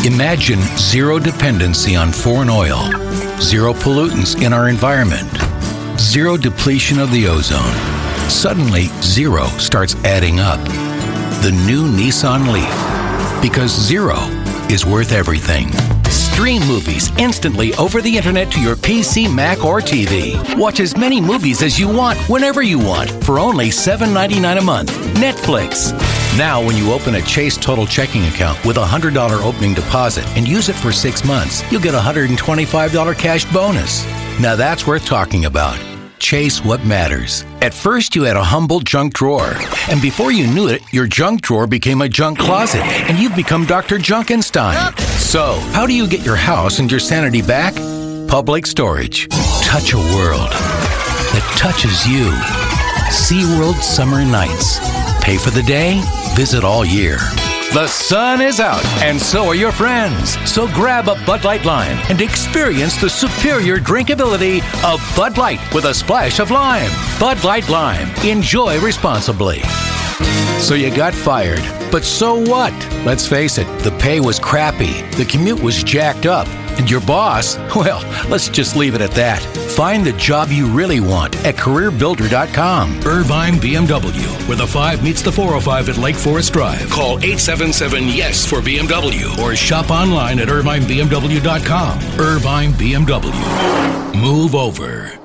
Imagine zero dependency on foreign oil, zero pollutants in our environment, zero depletion of the ozone. Suddenly, zero starts adding up. The new Nissan Leaf. Because zero is worth everything. Stream movies instantly over the internet to your PC, Mac, or TV. Watch as many movies as you want, whenever you want, for only $7.99 a month. Netflix. Now, when you open a Chase Total checking account with a $100 opening deposit and use it for 6 months, you'll get a $125 cash bonus. Now that's worth talking about. Chase what matters. At first, you had a humble junk drawer. And before you knew it, your junk drawer became a junk closet. And you've become Dr. Junkenstein. So, how do you get your house and your sanity back? Public Storage. Touch a world that touches you. SeaWorld Summer Nights. Pay for the day, visit all year. The sun is out, and so are your friends. So grab a Bud Light Lime and experience the superior drinkability of Bud Light with a splash of lime. Bud Light Lime. Enjoy responsibly. So you got fired. But so what? Let's face it, the pay was crappy, the commute was jacked up, and your boss, well, let's just leave it at that. Find the job you really want at CareerBuilder.com. Irvine BMW, where the 5 meets the 405 at Lake Forest Drive. Call 877-YES for BMW or shop online at IrvineBMW.com. Irvine BMW. Move over.